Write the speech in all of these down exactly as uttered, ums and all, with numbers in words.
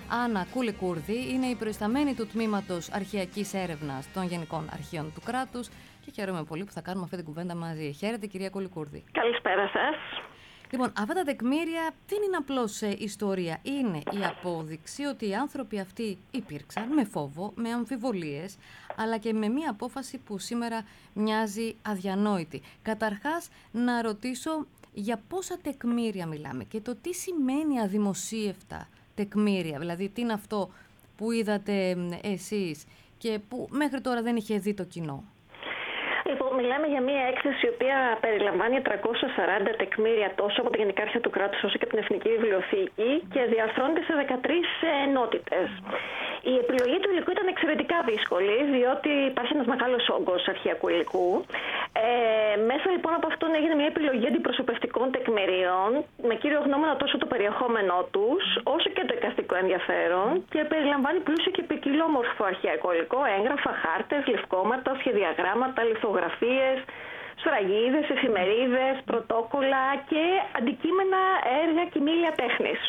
Άννα Κούλη-Κούρδη είναι η προϊσταμένη του Τμήματος Αρχαιακής Έρευνας των Γενικών Αρχείων του Κράτους και χαίρομαι πολύ που θα κάνουμε αυτή την κουβέντα μαζί. Χαίρετε, κυρία Κούλη-Κούρδη. Καλησπέρα σας. Λοιπόν, αυτά τα τεκμήρια δεν είναι απλώς ε, ιστορία. Είναι η απόδειξη ότι οι άνθρωποι αυτοί υπήρξαν με φόβο, με αμφιβολίες, αλλά και με μία απόφαση που σήμερα μοιάζει αδιανόητη. Καταρχάς, να ρωτήσω για πόσα τεκμήρια μιλάμε και το τι σημαίνει αδημοσίευτα τεκμήρια. Δηλαδή, τι είναι αυτό που είδατε εσείς και που μέχρι τώρα δεν είχε δει το κοινό. Λοιπόν, μιλάμε για μια έκθεση η οποία περιλαμβάνει τριακόσια σαράντα τεκμήρια τόσο από τα Γενικά Αρχεία του Κράτους όσο και από την Εθνική Βιβλιοθήκη και διαρθρώνεται σε δεκατρείς ενότητες. Η επιλογή του υλικού ήταν εξαιρετικά δύσκολη, διότι υπάρχει ένας μεγάλος όγκος αρχαιακού υλικού. Ε, μέσα λοιπόν από αυτόν έγινε μια επιλογή αντιπροσωπευτικών τεκμηρίων, με κύριο γνώμονα τόσο το περιεχόμενό τους, όσο και το εικαστικό ενδιαφέρον, και περιλαμβάνει πλούσιο και ποικιλόμορφο αρχαιακό υλικό, έγγραφα, χάρτες, λευκόματα, σχεδιαγράμματα, λιθογραφίες, σφραγίδες, εφημερίδες, πρωτόκολλα και αντικείμενα, έργα και μήλια τέχνης.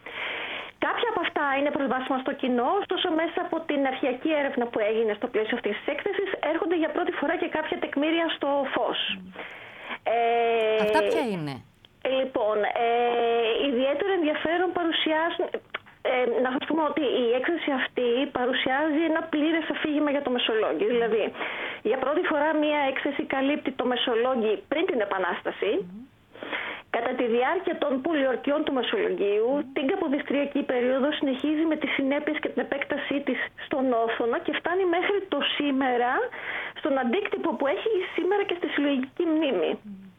Κάποια από αυτά είναι προσβάσιμα στο κοινό, ωστόσο μέσα από την αρχαιακή έρευνα που έγινε στο πλαίσιο αυτής της έκθεσης έρχονται για πρώτη φορά και κάποια τεκμήρια στο φως. Ε, αυτά ποια είναι? Λοιπόν, ε, ιδιαίτερο ενδιαφέρον παρουσιάζουν... Ε, να σας πούμε ότι η έκθεση αυτή παρουσιάζει ένα πλήρες αφήγημα για το Μεσολόγγι. Δηλαδή, για πρώτη φορά μία έκθεση καλύπτει το Μεσολόγγι πριν την Επανάσταση, κατά τη διάρκεια των πολιορκιών του Μεσολογγίου, την καποδιστριακή περίοδο συνεχίζει με τις συνέπειες και την επέκτασή της στον Όθωνα και φτάνει μέχρι το σήμερα, στον αντίκτυπο που έχει σήμερα και στη συλλογική μνήμη.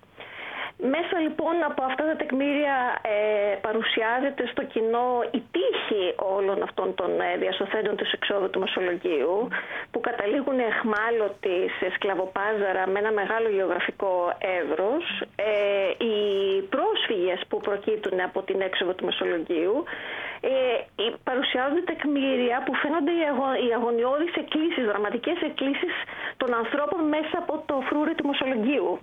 Μέσα λοιπόν από αυτά τα τεκμήρια ε, παρουσιάζεται στο κοινό η τύχη όλων αυτών των ε, διασωθέντων της εξόδου του Μεσολογγίου, που καταλήγουν εχμάλωτοι σε σκλαβοπάζαρα με ένα μεγάλο γεωγραφικό εύρος, ε, οι πρόσφυγες που προκύπτουν από την έξοδο του Μεσολογγίου, ε, παρουσιάζονται τεκμήρια που φαίνονται οι, αγω, οι αγωνιώδεις εκκλήσεις, δραματικές εκκλήσεις των ανθρώπων μέσα από το φρούρι του Μεσολογγίου,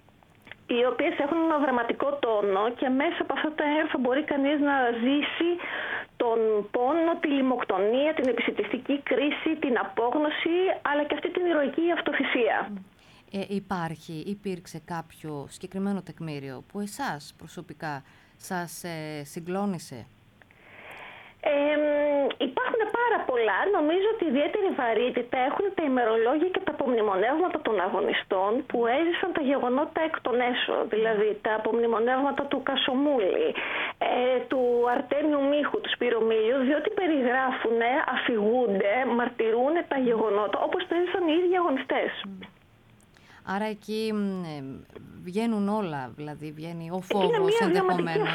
οι οποίες έχουν ένα δραματικό τόνο και μέσα από αυτά τα έγγραφα μπορεί κανείς να ζήσει τον πόνο, τη λιμοκτονία, την επισιτιστική κρίση, την απόγνωση, αλλά και αυτή την ηρωική αυτοθυσία. Ε, υπάρχει, υπήρξε κάποιο συγκεκριμένο τεκμήριο που εσάς προσωπικά σας ε, συγκλώνησε? Ε, υπάρχουν πάρα πολλά. Νομίζω ότι ιδιαίτερη βαρύτητα έχουν τα ημερολόγια και τα απομνημονεύματα των αγωνιστών που έζησαν τα γεγονότα εκ των έσω. Δηλαδή τα απομνημονεύματα του Κασομούλη, ε, του Αρτέμιου Μίχου, του Σπυρομήλιου, διότι περιγράφουν, αφηγούνται, μαρτυρούν τα γεγονότα όπως τα έζησαν οι ίδιοι αγωνιστές. Άρα εκεί ε, βγαίνουν όλα, δηλαδή βγαίνει ο φόβος ενδεχομένως.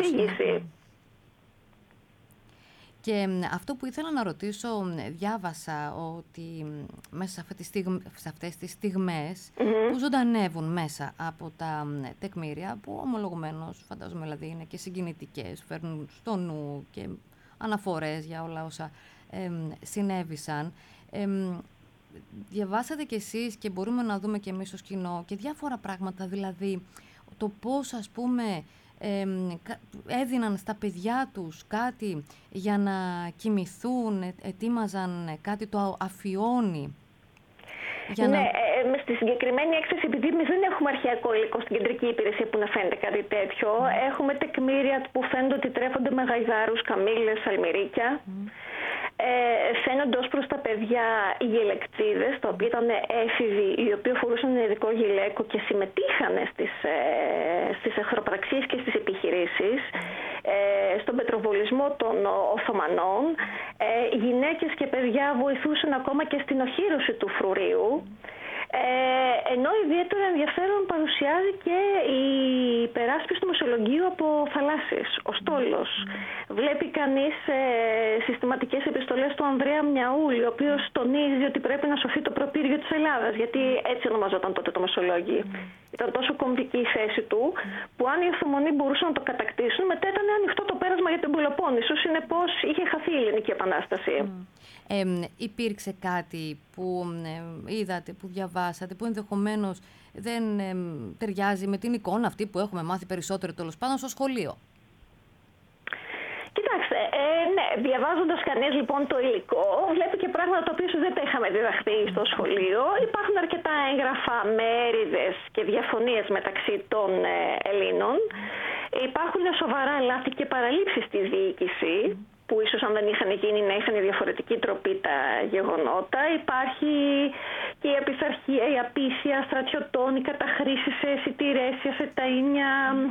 Και αυτό που ήθελα να ρωτήσω, διάβασα ότι μέσα σε, αυτή τη στιγμ, σε αυτές τις στιγμές mm-hmm. που ζωντανεύουν μέσα από τα τεκμήρια, που ομολογουμένως φαντάζομαι δηλαδή είναι και συγκινητικές, φέρνουν στο νου και αναφορές για όλα όσα ε, συνέβησαν. Ε, διαβάσατε κι εσείς και μπορούμε να δούμε και εμείς ως κοινό και διάφορα πράγματα, δηλαδή το πώς ας πούμε Ε, έδιναν στα παιδιά τους κάτι για να κοιμηθούν, ετοίμαζαν κάτι το αφιόνι. Για ναι, να... ε, στη συγκεκριμένη έκθεση, επειδή εμείς δεν έχουμε αρχαιακό υλικό στην κεντρική υπηρεσία που να φαίνεται κάτι τέτοιο, mm. έχουμε τεκμήρια που φαίνονται ότι τρέφονται με γαϊδάρους, καμήλες, αλμυρίκια. Mm. Ε, φαίνονται ως προς τα παιδιά οι γυλεκτσίδες, τα οποία ήταν έφηβοι, οι οποίοι φορούσαν ένα ειδικό γυλαίκο και συμμετείχαν στις, ε, στις εχθροπραξίες και στις επιχειρήσεις, ε, στον πετροβολισμό των Οθωμανών. Ε, γυναίκες και παιδιά βοηθούσαν ακόμα και στην οχύρωση του φρουρίου. Ε, ενώ ιδιαίτερο ενδιαφέρον παρουσιάζει και η υπεράσπιση του Μεσολογγίου από θαλάσσης, ο στόλος. Mm. Βλέπει κανείς ε, συστηματικές επιστολές του Ανδρέα Μιαούλη, ο οποίος τονίζει ότι πρέπει να σωθεί το προπύργιο της Ελλάδας, γιατί έτσι ονομαζόταν τότε το Μεσολόγγι. Mm. Ήταν τόσο κομβική η θέση του, που αν οι Οθωμανοί μπορούσαν να το κατακτήσουν, μετά ήταν ανοιχτό το πέρασμα για την Πελοπόννησο, συνεπώς είχε χαθεί η Ελληνική Επανάσταση. Mm. Ε, υπήρξε κάτι που ε, είδατε, που διαβάσατε, που ενδεχομένως δεν ε, ταιριάζει με την εικόνα αυτή που έχουμε μάθει περισσότερο τέλος πάντων στο σχολείο? Κοιτάξτε, ε, ναι, διαβάζοντας κανείς λοιπόν το υλικό, βλέπει και πράγματα τα οποία δεν τα είχαμε διδαχθεί στο σχολείο. Υπάρχουν αρκετά έγγραφα με έρηδες και διαφωνίες μεταξύ των Ελλήνων. Υπάρχουν σοβαρά λάθη και παραλήψεις στη διοίκηση, που ίσως αν δεν είχαν γίνει να είχαν διαφορετική τροπή τα γεγονότα. Υπάρχει και η απειθαρχία, η απίσια στρατιωτών, οι καταχρήσεις σε εισιτηρέσια, σε ταΐνια,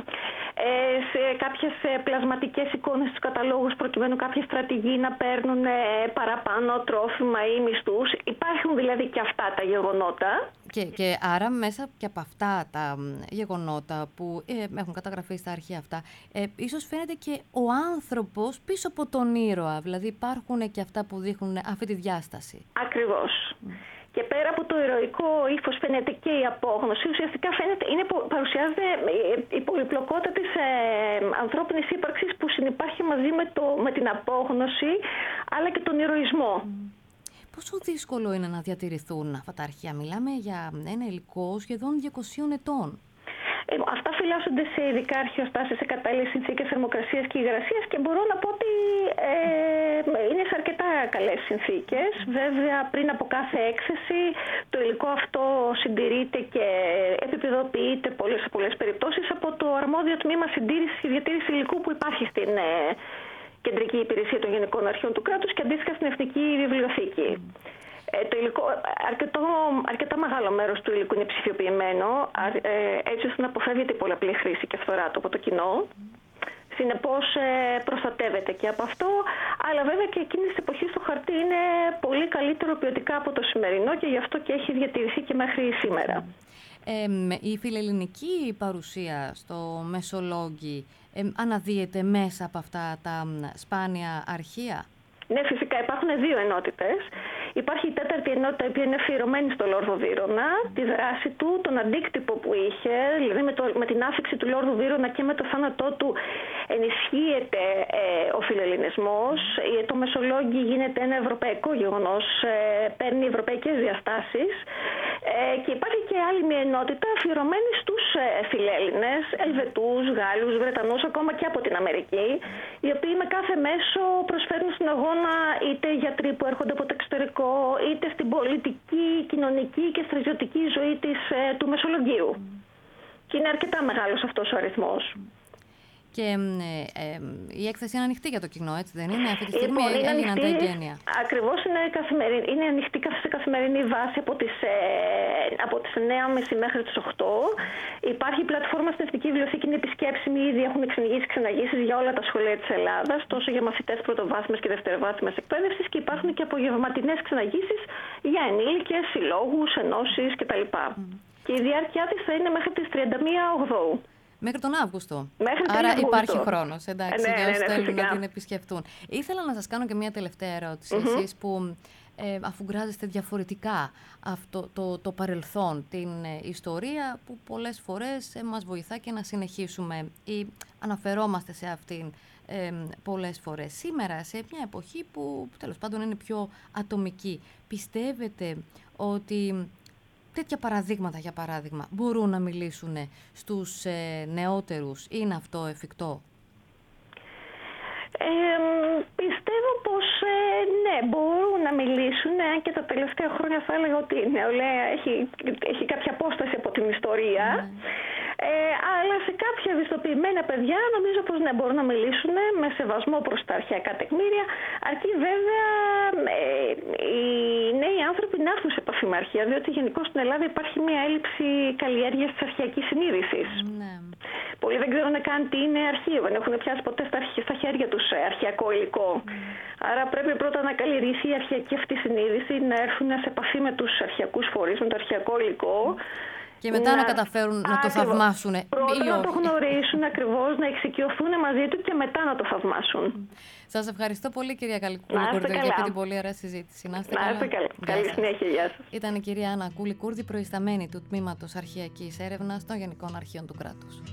σε κάποιες πλασματικές εικόνες στους καταλόγους προκειμένου κάποιοι στρατηγοί να παίρνουν παραπάνω τρόφιμα ή μισθούς. Υπάρχουν δηλαδή και αυτά τα γεγονότα. Και, και άρα μέσα και από αυτά τα γεγονότα που ε, έχουν καταγραφεί στα αρχεία αυτά, ε, ίσως φαίνεται και ο άνθρωπος πίσω από τον ήρωα. Δηλαδή υπάρχουν και αυτά που δείχνουν αυτή τη διάσταση. Ακριβώς. Mm. Και πέρα από το ηρωικό ύφος φαίνεται και η απόγνωση. Ουσιαστικά φαίνεται, είναι, παρουσιάζεται η πολυπλοκότητα της ε, ανθρώπινης ύπαρξης που συνυπάρχει μαζί με, το, με την απόγνωση αλλά και τον ηρωισμό. Mm. Πόσο δύσκολο είναι να διατηρηθούν αυτά τα αρχεία? Μιλάμε για ένα υλικό σχεδόν διακοσίων ετών. Ε, αυτά φυλάσσονται σε ειδικά αρχαιοστάσεις, σε κατάλληλες συνθήκες θερμοκρασίας και υγρασίας και μπορώ να πω ότι ε, είναι σε αρκετά καλές συνθήκες. Βέβαια, πριν από κάθε έκθεση, το υλικό αυτό συντηρείται και επίπεδοποιείται πολλές, σε πολλές περιπτώσεις από το αρμόδιο τμήμα συντήρησης και διατήρησης υλικού που υπάρχει στην ε, Κεντρική Υπηρεσία των Γενικών Αρχείων του Κράτους και αντίστοιχα στην Εθνική Βιβλιοθήκη. Ε, το υλικό, αρκετό, αρκετά μεγάλο μέρος του υλικού είναι ψηφιοποιημένο, ε, έτσι ώστε να αποφεύγεται η πολλαπλή χρήση και φθορά του από το κοινό. Συνεπώς ε, προστατεύεται και από αυτό, αλλά βέβαια και εκείνη της εποχής το χαρτί είναι πολύ καλύτερο ποιοτικά από το σημερινό και γι' αυτό και έχει διατηρηθεί και μέχρι σήμερα. Ε, η φιλελληνική παρουσία στο Μεσολόγγι ε, αναδύεται μέσα από αυτά τα σπάνια αρχεία? Ναι, φυσικά υπάρχουν δύο ενότητες. Υπάρχει η τέταρτη ενότητα, η οποία είναι αφιερωμένη στο Λόρδο Βύρωνα, τη δράση του, τον αντίκτυπο που είχε, δηλαδή με, το, με την άφιξη του Λόρδου Βύρωνα και με το θάνατό του ενισχύεται ε, ο φιλελληνισμός. Το Μεσολόγγι γίνεται ένα ευρωπαϊκό γεγονός, ε, παίρνει ευρωπαϊκές διαστάσεις. Ε, και υπάρχει και άλλη μια ενότητα αφιερωμένη στους ε, φιλέλληνες, Ελβετούς, Γάλλους, Βρετανούς, ακόμα και από την Αμερική, οι οποίοι με κάθε μέσο προσφέρουν στην αγώνα είτε γιατροί που έρχονται από το εξωτερικό, είτε στην πολιτική, κοινωνική και στρατιωτική ζωή της, ε, του Μεσολογγίου. Mm. Και είναι αρκετά μεγάλος αυτός ο αριθμός. Και ε, ε, η έκθεση είναι ανοιχτή για το κοινό, έτσι δεν είναι? Αυτή τη στιγμή λοιπόν, έγιναν τα εγγένεια. Ακριβώς, είναι, είναι ανοιχτή σε καθημερινή βάση από τις, ε, από τις εννιά και μισή μέχρι τις οκτώ. Υπάρχει πλατφόρμα στην Εθνική Βιβλιοθήκη, είναι επισκέψιμη, ήδη έχουν εξηγήσει ξεναγήσεις για όλα τα σχολεία της Ελλάδας, τόσο για μαθητές πρωτοβάθμιας και δευτεροβάθμιας εκπαίδευσης, και υπάρχουν και απογευματινές ξεναγήσεις για ενήλικες, συλλόγους, ενώσεις κτλ. Mm. Και η διάρκεια της θα είναι μέχρι τις τριάντα μία Οκτωβρίου. Μέχρι τον Αύγουστο. Μέχρι τον Άρα Αύγουστο. υπάρχει χρόνος, εντάξει, ναι, για ναι, όσους ναι, θέλουν φυσικά. να την επισκεφτούν. Ήθελα να σας κάνω και μια τελευταία ερώτηση. Mm-hmm. Εσείς που ε, αφουγκράζεστε διαφορετικά αυτό το, το παρελθόν, την ε, ιστορία που πολλές φορές ε, μας βοηθά και να συνεχίσουμε ή αναφερόμαστε σε αυτήν ε, πολλές φορές. Σήμερα, σε μια εποχή που τέλος πάντων είναι πιο ατομική, πιστεύετε ότι τέτοια παραδείγματα, για παράδειγμα, μπορούν να μιλήσουν στους ε, νεότερους? Είναι αυτό εφικτό? Ε, πιστεύω πως ε, ναι, μπορούν να μιλήσουν, αν και τα τελευταία χρόνια θα έλεγα ότι η νεολαία έχει, έχει κάποια απόσταση από την ιστορία. Mm. Ε, αλλά σε κάποια ευαισθητοποιημένα παιδιά νομίζω πως ναι, μπορούν να μιλήσουν με σεβασμό προς τα αρχαϊκά τεκμήρια, αρκεί βέβαια ε, οι νέοι άνθρωποι να έρθουν σε επαφή με αρχεία, διότι γενικώς στην Ελλάδα υπάρχει μια έλλειψη καλλιέργειας της αρχαιακής συνείδησης. Mm. Πολλοί δεν ξέρουν καν τι είναι αρχείο, δεν έχουν πιάσει ποτέ στα, στα χέρια τους αρχαιακό υλικό. Mm. Άρα πρέπει πρώτα να καλλιεργηθεί η αρχαιακή αυτή συνείδηση, να έρθουν σε επαφή με τους αρχαιακούς φορείς, με το αρχαιακό υλικό. Mm. Και μετά να, να καταφέρουν να το θαυμάσουν. Πρώτα να το γνωρίσουν ακριβώς, να εξοικειωθούν μαζί του και μετά να το θαυμάσουν. Σας ευχαριστώ πολύ, κυρία Κούλη-Κούρδη, για αυτή την πολύ ωραία συζήτηση. Να είστε καλά. καλά. Καλή συνέχεια, γεια σας. Ήταν η κυρία Άννα Κούλη-Κούρδη, προϊσταμένη του Τμήματος Αρχαιακής Έρευνας των Γενικών Αρχείων του Κράτους.